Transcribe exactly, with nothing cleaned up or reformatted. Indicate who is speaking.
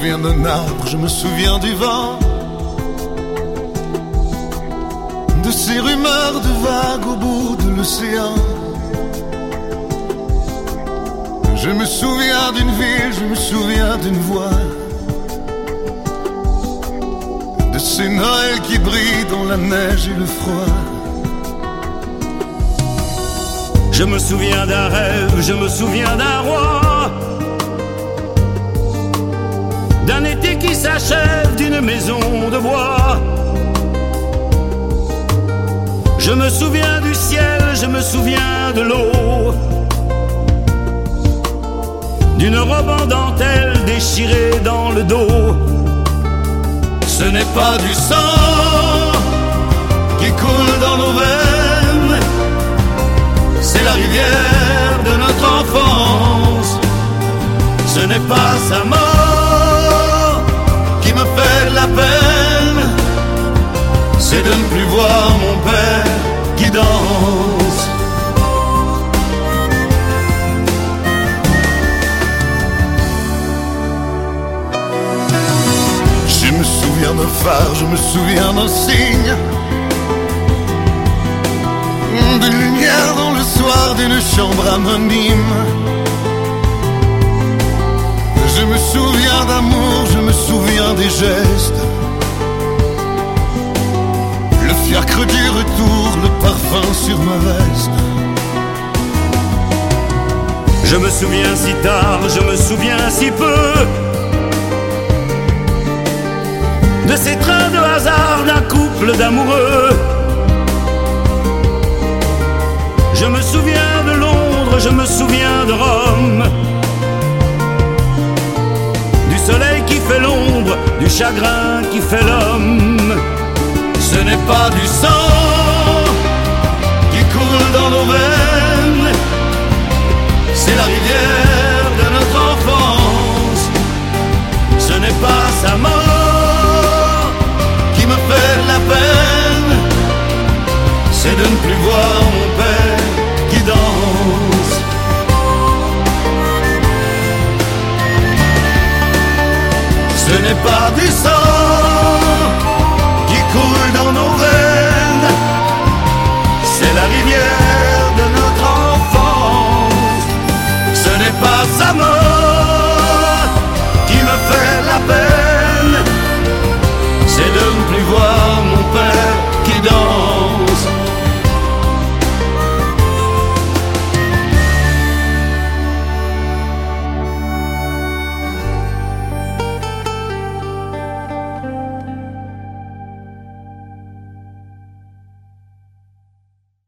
Speaker 1: souviens d'un arbre, je me souviens du vent, de ces rumeurs de vagues au bout de l'océan. Je me souviens d'une ville, je me souviens d'une voix, de ces Noëls qui brillent dans la neige et le froid.
Speaker 2: Je me souviens d'un rêve, je me souviens d'un roi, d'un été qui s'achève, d'une maison de bois. Je me souviens du ciel, je me souviens de l'eau, d'une robe en dentelle déchirée dans le dos.
Speaker 1: Ce n'est pas du sang qui coule dans nos veines, c'est la rivière de notre enfance. Ce n'est pas sa mort qui me fait de la peine, c'est de ne plus voir mon père qui danse. Je me souviens d'un phare, je me souviens d'un signe, d'une lumière dans le soir d'une chambre anonyme. Je me souviens d'amour, je me souviens des gestes, le fiacre du retour, le parfum sur ma veste.
Speaker 2: Je me souviens si tard, je me souviens si peu, de ces trains de hasard d'un couple d'amoureux. Je me souviens de Londres, je me souviens de Rome, du soleil qui fait l'ombre, du chagrin qui fait l'homme.
Speaker 1: Ce n'est pas du sang